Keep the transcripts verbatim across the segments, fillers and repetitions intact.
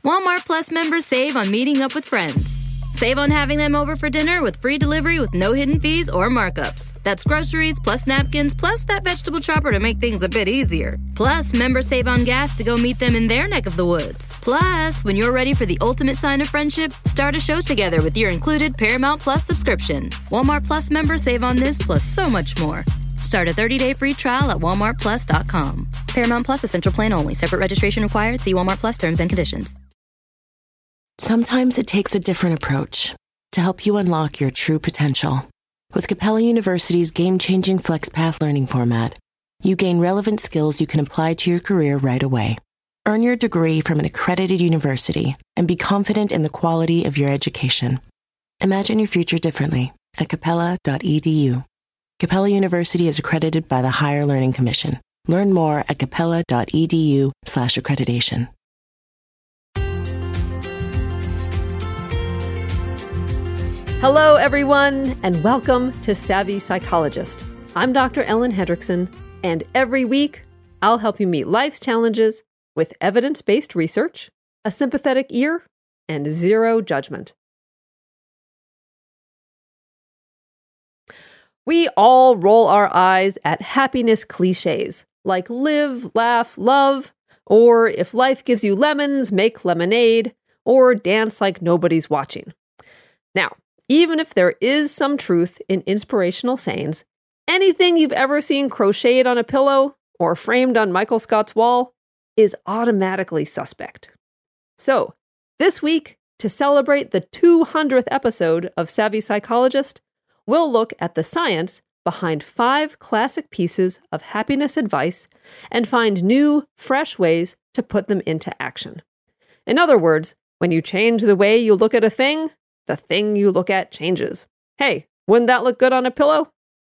Walmart Plus members save on meeting up with friends. Save on having them over for dinner with free delivery with no hidden fees or markups. That's groceries, plus napkins, plus that vegetable chopper to make things a bit easier. Plus, members save on gas to go meet them in their neck of the woods. Plus, when you're ready for the ultimate sign of friendship, start a show together with your included Paramount Plus subscription. Walmart Plus members save on this plus so much more. Start a thirty-day free trial at walmart plus dot com. Paramount Plus Essential Plan only. Separate registration required. See Walmart Plus terms and conditions. Sometimes it takes a different approach to help you unlock your true potential. With Capella University's game-changing FlexPath learning format, you gain relevant skills you can apply to your career right away. Earn your degree from an accredited university and be confident in the quality of your education. Imagine your future differently at capella dot e d u. Capella University is accredited by the Higher Learning Commission. Learn more at capella dot e d u slash accreditation. Hello, everyone, and welcome to Savvy Psychologist. I'm Doctor Ellen Hendrickson, and every week, I'll help you meet life's challenges with evidence-based research, a sympathetic ear, and zero judgment. We all roll our eyes at happiness cliches, like live, laugh, love, or if life gives you lemons, make lemonade, or dance like nobody's watching. Now, even if there is some truth in inspirational sayings, anything you've ever seen crocheted on a pillow or framed on Michael Scott's wall is automatically suspect. So, this week, to celebrate the two hundredth episode of Savvy Psychologist, we'll look at the science behind five classic pieces of happiness advice and find new, fresh ways to put them into action. In other words, when you change the way you look at a thing, the thing you look at changes. Hey, wouldn't that look good on a pillow?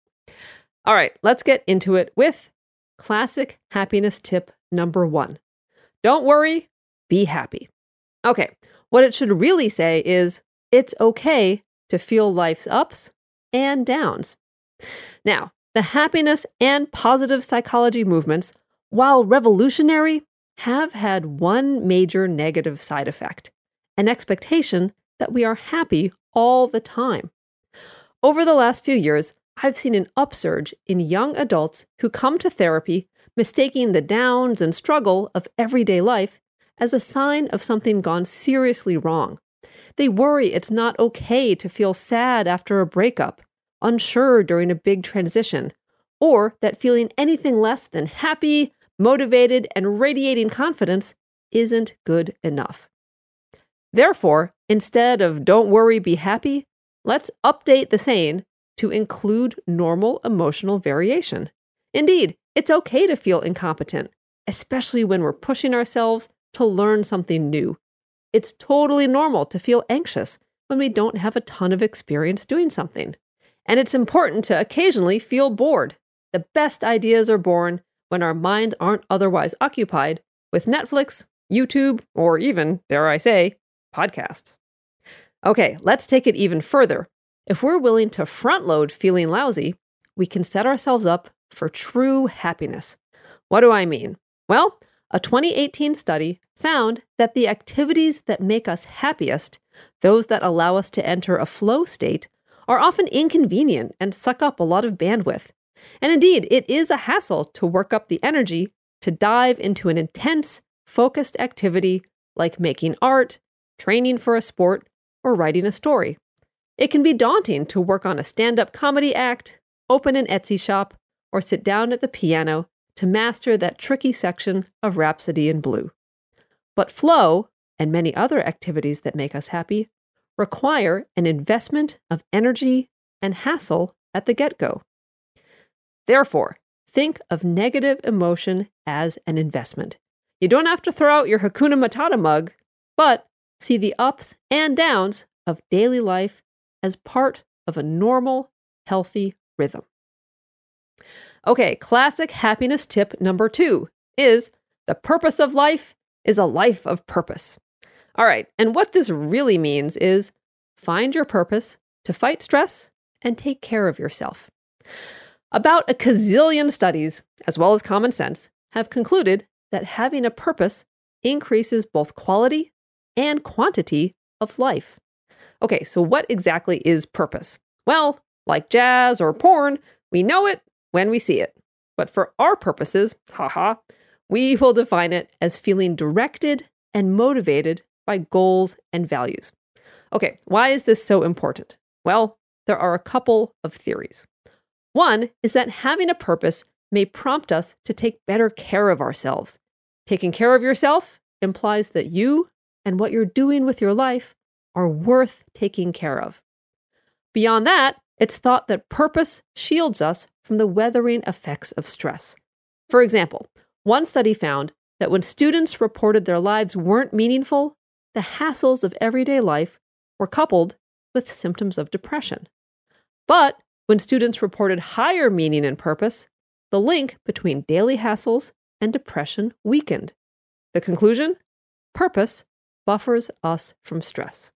All right, let's get into it with classic happiness tip number one. Don't worry, be happy. Okay, what it should really say is, it's okay to feel life's ups and downs. Now, the happiness and positive psychology movements, while revolutionary, have had one major negative side effect, an expectation that we are happy all the time. Over the last few years, I've seen an upsurge in young adults who come to therapy mistaking the downs and struggle of everyday life as a sign of something gone seriously wrong. They worry it's not okay to feel sad after a breakup, unsure during a big transition, or that feeling anything less than happy, motivated, and radiating confidence isn't good enough. Therefore, instead of don't worry, be happy, let's update the saying to include normal emotional variation. Indeed, it's okay to feel incompetent, especially when we're pushing ourselves to learn something new. It's totally normal to feel anxious when we don't have a ton of experience doing something. And it's important to occasionally feel bored. The best ideas are born when our minds aren't otherwise occupied with Netflix, YouTube, or even, dare I say, podcasts. Okay, let's take it even further. If we're willing to front-load feeling lousy, we can set ourselves up for true happiness. What do I mean? Well, a twenty eighteen study found that the activities that make us happiest, those that allow us to enter a flow state, are often inconvenient and suck up a lot of bandwidth. And indeed, it is a hassle to work up the energy to dive into an intense, focused activity like making art, training for a sport, or writing a story. It can be daunting to work on a stand-up comedy act, open an Etsy shop, or sit down at the piano to master that tricky section of Rhapsody in Blue. But flow, and many other activities that make us happy, require an investment of energy and hassle at the get-go. Therefore, think of negative emotion as an investment. You don't have to throw out your Hakuna Matata mug, but see the ups and downs of daily life as part of a normal, healthy rhythm. Okay, classic happiness tip number two is the purpose of life is a life of purpose. All right, and what this really means is find your purpose to fight stress and take care of yourself. About a gazillion studies, as well as common sense, have concluded that having a purpose increases both quality and quantity of life. Okay, so what exactly is purpose? Well, like jazz or porn, we know it when we see it. But for our purposes, haha, we will define it as feeling directed and motivated by goals and values. Okay, why is this so important? Well, there are a couple of theories. One is that having a purpose may prompt us to take better care of ourselves. Taking care of yourself implies that you and what you're doing with your life are worth taking care of. Beyond that, it's thought that purpose shields us from the weathering effects of stress. For example, one study found that when students reported their lives weren't meaningful, the hassles of everyday life were coupled with symptoms of depression. But when students reported higher meaning and purpose, the link between daily hassles and depression weakened. The conclusion? Purpose buffers us from stress.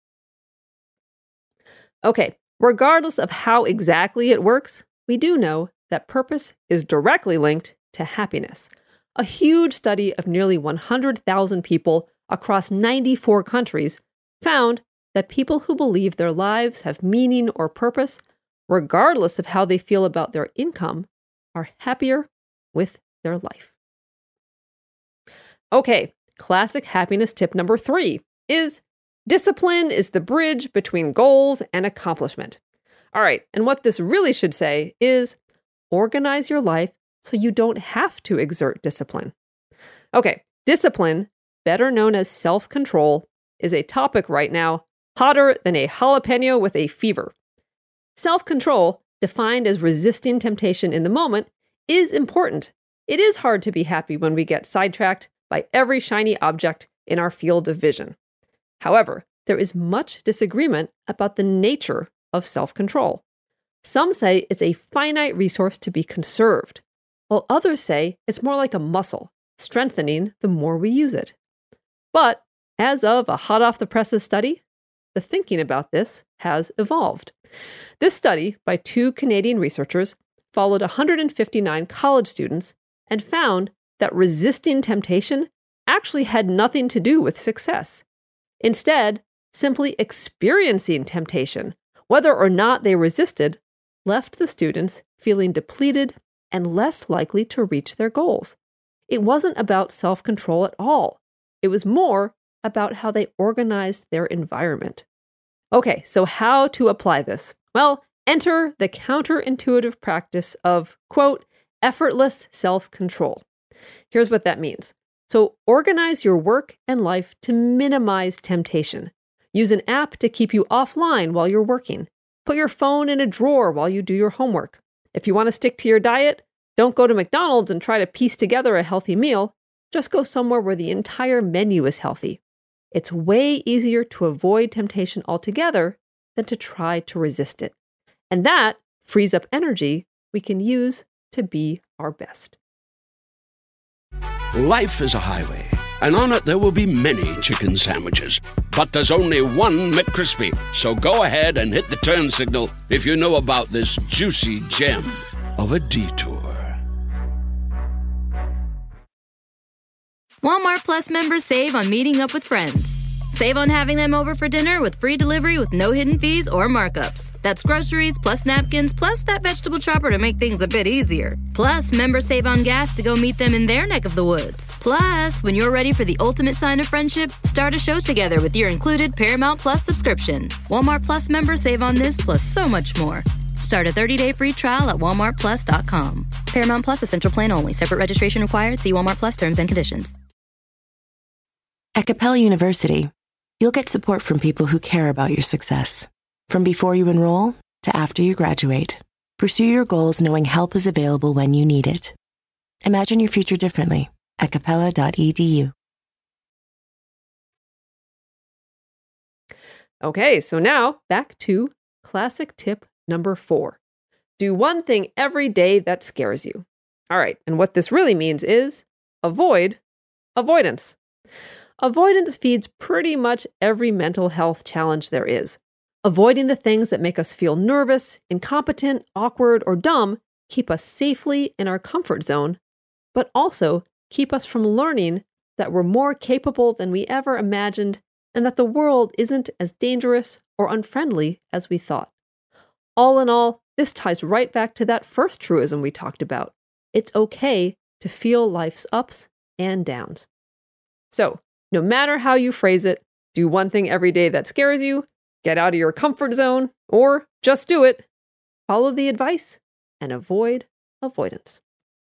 Okay, regardless of how exactly it works, we do know that purpose is directly linked to happiness. A huge study of nearly one hundred thousand people across ninety-four countries found that people who believe their lives have meaning or purpose, regardless of how they feel about their income, are happier with their life. Okay, classic happiness tip number three is discipline is the bridge between goals and accomplishment. All right, and what this really should say is organize your life so you don't have to exert discipline. Okay, discipline, better known as self-control, is a topic right now hotter than a jalapeno with a fever. Self-control, defined as resisting temptation in the moment, is important. It is hard to be happy when we get sidetracked by every shiny object in our field of vision. However, there is much disagreement about the nature of self-control. Some say it's a finite resource to be conserved, while others say it's more like a muscle, strengthening the more we use it. But as of a hot-off-the-presses study, the thinking about this has evolved. This study by two Canadian researchers followed one hundred fifty-nine college students and found that resisting temptation actually had nothing to do with success. Instead, simply experiencing temptation, whether or not they resisted, left the students feeling depleted and less likely to reach their goals. It wasn't about self-control at all. It was more about how they organized their environment. Okay, so how to apply this? Well, enter the counterintuitive practice of, quote, effortless self-control. Here's what that means. So organize your work and life to minimize temptation. Use an app to keep you offline while you're working. Put your phone in a drawer while you do your homework. If you want to stick to your diet, don't go to McDonald's and try to piece together a healthy meal. Just go somewhere where the entire menu is healthy. It's way easier to avoid temptation altogether than to try to resist it. And that frees up energy we can use to be our best. Life is a highway, and on it there will be many chicken sandwiches. But there's only one McCrispy. So go ahead and hit the turn signal if you know about this juicy gem of a detour. Walmart Plus members save on meeting up with friends. Save on having them over for dinner with free delivery with no hidden fees or markups. That's groceries plus napkins plus that vegetable chopper to make things a bit easier. Plus, members save on gas to go meet them in their neck of the woods. Plus, when you're ready for the ultimate sign of friendship, start a show together with your included Paramount Plus subscription. Walmart Plus members save on this plus so much more. Start a thirty-day free trial at walmart plus dot com. Paramount Plus Essential Plan only. Separate registration required. See Walmart Plus terms and conditions. At Capella University, you'll get support from people who care about your success. From before you enroll to after you graduate, pursue your goals knowing help is available when you need it. Imagine your future differently at capella dot e d u. Okay, so now back to classic tip number four. Do one thing every day that scares you. All right, and what this really means is avoid avoidance. Avoidance feeds pretty much every mental health challenge there is. Avoiding the things that make us feel nervous, incompetent, awkward, or dumb keep us safely in our comfort zone, but also keep us from learning that we're more capable than we ever imagined and that the world isn't as dangerous or unfriendly as we thought. All in all, this ties right back to that first truism we talked about. It's okay to feel life's ups and downs. So, no matter how you phrase it, do one thing every day that scares you, get out of your comfort zone, or just do it. Follow the advice and avoid avoidance.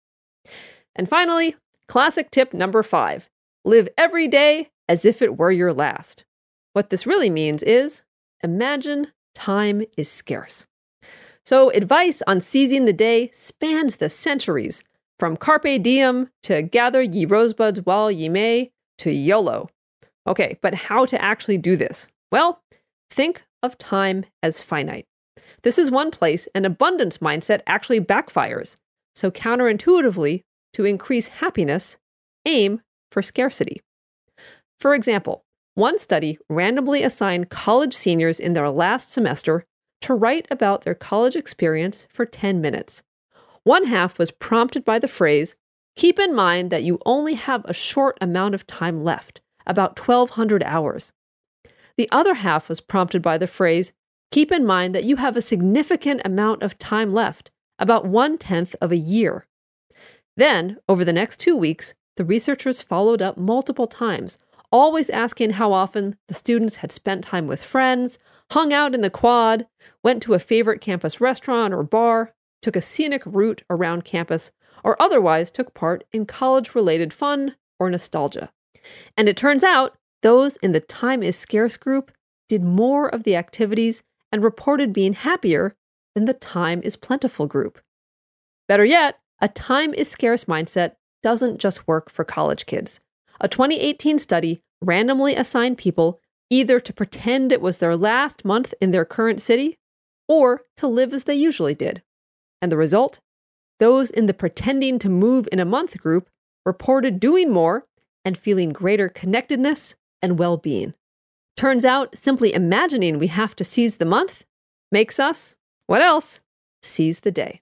And finally, classic tip number five, live every day as if it were your last. What this really means is, imagine time is scarce. So advice on seizing the day spans the centuries, from carpe diem to gather ye rosebuds while ye may to YOLO. Okay, but how to actually do this? Well, think of time as finite. This is one place an abundance mindset actually backfires. So counterintuitively, to increase happiness, aim for scarcity. For example, one study randomly assigned college seniors in their last semester to write about their college experience for ten minutes. One half was prompted by the phrase, keep in mind that you only have a short amount of time left, about twelve hundred hours. The other half was prompted by the phrase, keep in mind that you have a significant amount of time left, about one-tenth of a year. Then, over the next two weeks, the researchers followed up multiple times, always asking how often the students had spent time with friends, hung out in the quad, went to a favorite campus restaurant or bar, took a scenic route around campus, or otherwise took part in college-related fun or nostalgia. And it turns out, those in the time is scarce group did more of the activities and reported being happier than the time is plentiful group. Better yet, a time is scarce mindset doesn't just work for college kids. A twenty eighteen study randomly assigned people either to pretend it was their last month in their current city or to live as they usually did. And the result? Those in the pretending to move in a month group reported doing more and feeling greater connectedness and well-being. Turns out, simply imagining we have to seize the month makes us, what else? Seize the day.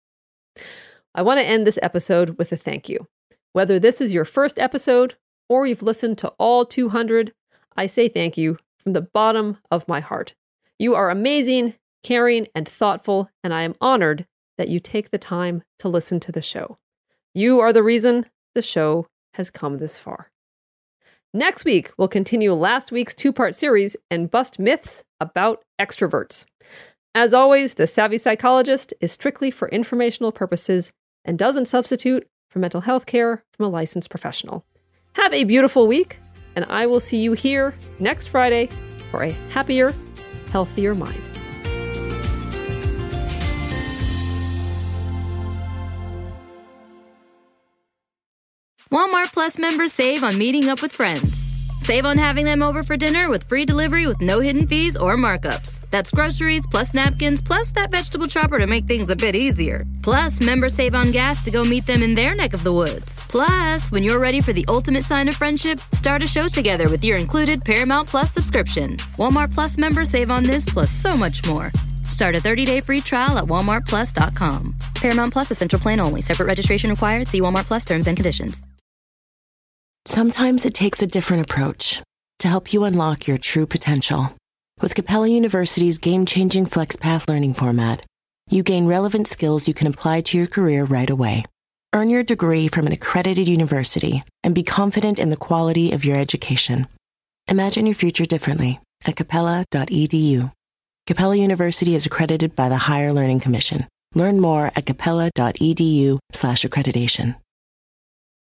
I want to end this episode with a thank you. Whether this is your first episode or you've listened to all two hundred, I say thank you from the bottom of my heart. You are amazing, caring, and thoughtful, and I am honored that you take the time to listen to the show. You are the reason the show has come this far. Next week, we'll continue last week's two-part series and bust myths about extroverts. As always, The Savvy Psychologist is strictly for informational purposes and doesn't substitute for mental health care from a licensed professional. Have a beautiful week, and I will see you here next Friday for a happier, healthier mind. Walmart Plus members save on meeting up with friends. Save on having them over for dinner with free delivery with no hidden fees or markups. That's groceries plus napkins plus that vegetable chopper to make things a bit easier. Plus, members save on gas to go meet them in their neck of the woods. Plus, when you're ready for the ultimate sign of friendship, start a show together with your included Paramount Plus subscription. Walmart Plus members save on this plus so much more. Start a thirty-day free trial at walmart plus dot com. Paramount Plus Essential Plan only. Separate registration required. See Walmart Plus terms and conditions. Sometimes it takes a different approach to help you unlock your true potential. With Capella University's game-changing FlexPath learning format, you gain relevant skills you can apply to your career right away. Earn your degree from an accredited university and be confident in the quality of your education. Imagine your future differently at capella dot e d u. Capella University is accredited by the Higher Learning Commission. Learn more at capella dot e d u slash accreditation.